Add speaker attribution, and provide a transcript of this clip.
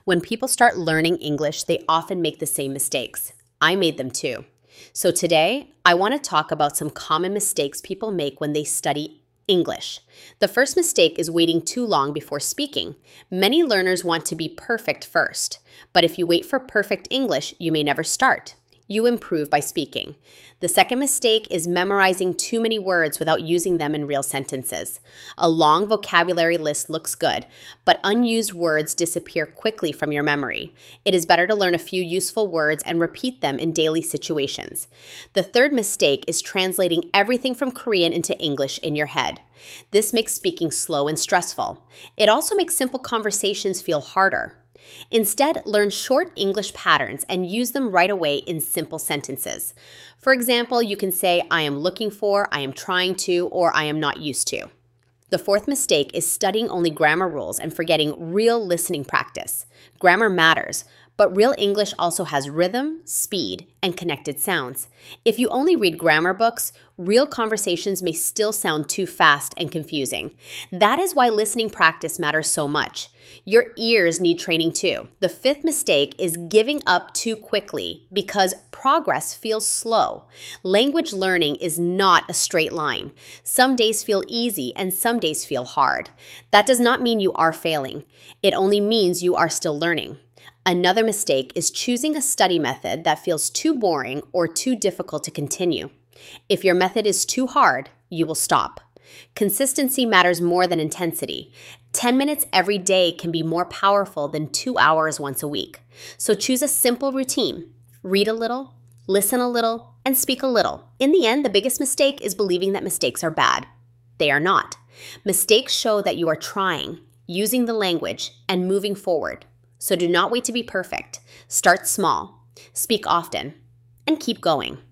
Speaker 1: When people start learning English, they often make the same mistakes. I made them too. So today, I want to talk about some common mistakes people make when they study English. The first mistake is waiting too long before speaking. Many learners want to be perfect first, but if you wait for perfect English, you may never start. You improve by speaking. The second mistake is memorizing too many words without using them in real sentences. A long vocabulary list looks good, but unused words disappear quickly from your memory. It is better to learn a few useful words and repeat them in daily situations. The third mistake is translating everything from Korean into English in your head. This makes speaking slow and stressful. It also makes simple conversations feel harder. Instead, learn short English patterns and use them right away in simple sentences. For example, you can say, I am looking for, I am trying to, or I am not used to. The fourth mistake is studying only grammar rules and forgetting real listening practice. Grammar matters, but real English also has rhythm, speed, and connected sounds. If you only read grammar books, real conversations may still sound too fast and confusing. That is why listening practice matters so much. Your ears need training too. The fifth mistake is giving up too quickly because progress feels slow. Language learning is not a straight line. Some days feel easy and some days feel hard. That does not mean you are failing. It only means you are still learning. Another mistake is choosing a study method that feels too boring or too difficult to continue. If your method is too hard, you will stop. Consistency matters more than intensity. 10 minutes every day can be more powerful than 2 hours once a week. So choose a simple routine. Read a little, listen a little, and speak a little. In the end, the biggest mistake is believing that mistakes are bad. They are not. Mistakes show that you are trying, using the language, and moving forward. So do not wait to be perfect. Start small, speak often, and keep going.